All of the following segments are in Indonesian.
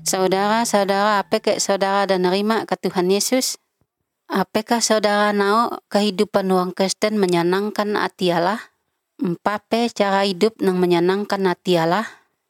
Saudara-saudara, apakah saudara dan nerima ke Tuhan Yesus? Apakah saudara mau kehidupan orang Kristen menyenangkan hati Allah? Empape cara hidup yang menyenangkan hati Allah?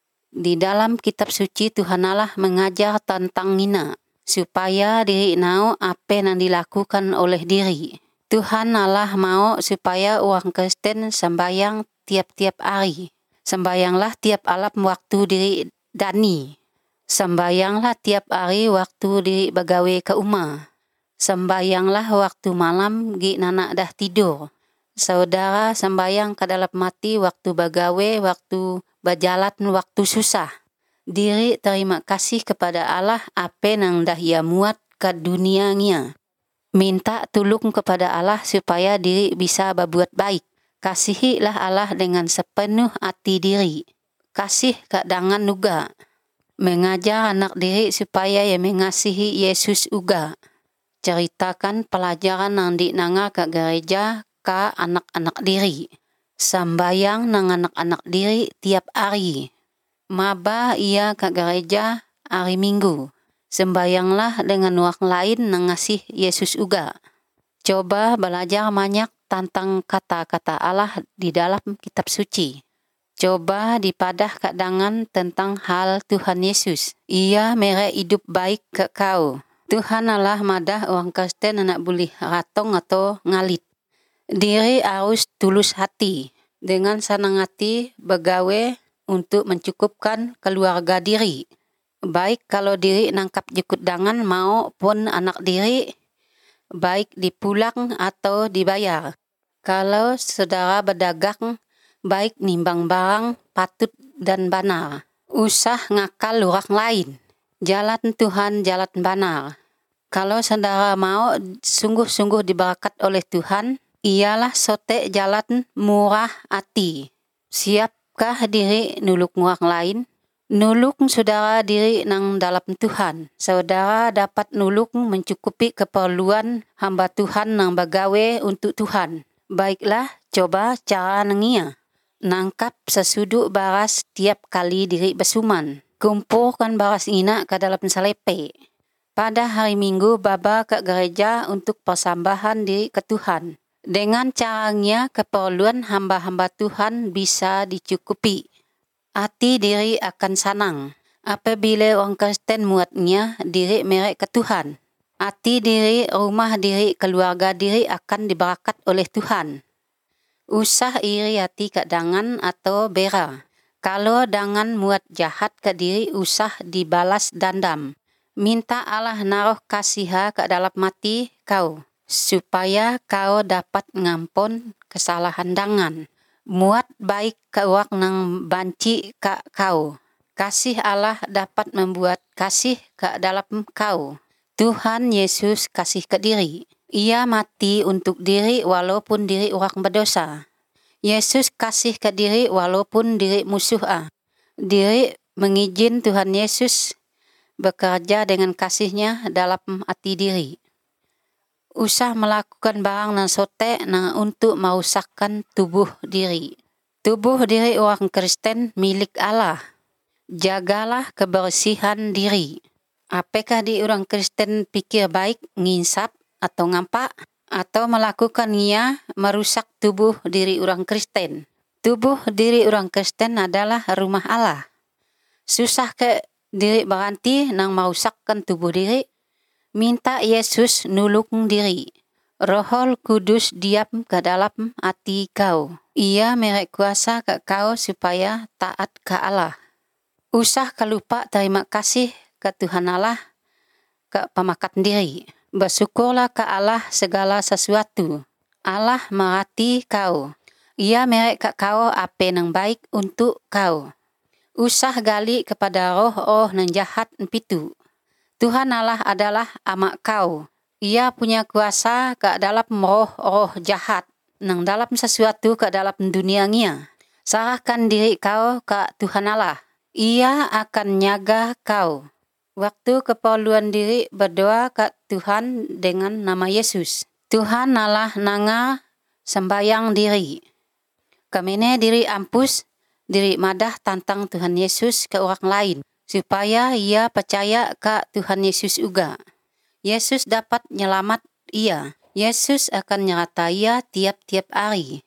Di dalam kitab suci Tuhan Allah mengajar tentang ina, supaya diri nau apa yang dilakukan oleh diri. Tuhan Allah mau supaya orang Kristen sembahyang tiap-tiap hari. Sembahyanglah tiap alam waktu diri dani. Sembahyanglah tiap hari waktu diri begawe ke rumah. Sembahyanglah waktu malam gi nana dah tidur. Saudara sembahyang ke dalam mati waktu begawe, waktu berjalan, waktu susah. Diri terima kasih kepada Allah apa yang dah ia muat ke dunianya. Minta tolong kepada Allah supaya diri bisa berbuat baik. Kasihilah Allah dengan sepenuh hati diri. Kasih kedangan juga. Mengajar anak diri supaya ia mengasihi Yesus juga. Ceritakan pelajaran yang dinanga ke gereja ke anak-anak diri. Sembayang nang anak-anak diri tiap hari. Maba ia ke gereja hari Minggu. Sembayanglah dengan orang lain nang ngasih Yesus juga. Coba belajar banyak tentang kata-kata Allah di dalam kitab suci. Coba dipadah kadangan tentang hal Tuhan Yesus. Ia mere hidup baik ke kau. Tuhan Allah madah orang Kristen anak boleh ratong atau ngalit. Diri harus tulus hati. Dengan senang hati begawe untuk mencukupkan keluarga diri. Baik kalau diri nangkap jukut dangan maupun anak diri, baik dipulang atau dibayar. Kalau saudara berdagang, baik nimbang barang patut dan benar. Usah ngakal orang lain. Jalan Tuhan jalan benar. Kalau saudara mau sungguh-sungguh diberakat oleh Tuhan, ialah sote jalan murah hati. Siapkah diri nuluk orang lain? Nuluk saudara diri nang dalam Tuhan. Saudara dapat nuluk mencukupi keperluan hamba Tuhan nang begawe untuk Tuhan. Baiklah, coba cara nengia. Nangkap sesuduk baras tiap kali diri bersuman. Kumpulkan baras ina ke dalam selepe. Pada hari Minggu baba ke gereja untuk persembahan diri ke Tuhan. Dengan caranya keperluan hamba-hamba Tuhan bisa dicukupi. Hati diri akan senang. Apabila orang Kristen muatnya diri merek ke Tuhan. Hati diri, rumah diri, keluarga diri akan diberakat oleh Tuhan. Usah iri hati ke dangan atau bera. Kalau dangan muat jahat ke diri, usah dibalas dendam. Minta Allah naruh kasiha ke dalam mati kau, supaya kau dapat ngampun kesalahan dangan. Muat baik ke orang nang banci ke kau. Kasih Allah dapat membuat kasih ke dalam kau. Tuhan Yesus kasih ke diri. Ia mati untuk diri walaupun diri orang berdosa. Yesus kasih ke diri walaupun diri musuh. Diri mengizin Tuhan Yesus bekerja dengan kasihnya dalam hati diri. Usah melakukan barang nan sote na untuk merusakkan tubuh diri. Tubuh diri orang Kristen milik Allah. Jagalah kebersihan diri. Apakah di orang Kristen pikir baik, nginsap atau ngampak, atau melakukan ia merusak tubuh diri orang Kristen? Tubuh diri orang Kristen adalah rumah Allah. Susah ke diri berhenti nang merusakkan tubuh diri? Minta Yesus nulung diri. Roh Kudus diam ke dalam hati kau. Ia merek kuasa ke kau supaya taat ke Allah. Usah kelupa terima kasih ke Tuhan Allah, ke pemakan diri. Bersyukurlah ke Allah segala sesuatu. Allah merhati kau. Ia merek ke kau apa yang baik untuk kau. Usah gali kepada roh-roh yang jahat empitu. Tuhan Allah adalah amak kau. Ia punya kuasa ke dalam roh-roh jahat. Nang dalam sesuatu ke dalam dunianya. Serahkan diri kau ke Tuhan Allah. Ia akan nyaga kau. Waktu keperluan diri berdoa ke Tuhan dengan nama Yesus. Tuhan Allah nanga sembayang diri. Kemene diri ampus, diri madah tantang Tuhan Yesus ke orang lain. supaya ia percaya ke Tuhan Yesus juga. Yesus dapat nyelamat ia. Yesus akan nyertai ia tiap-tiap hari.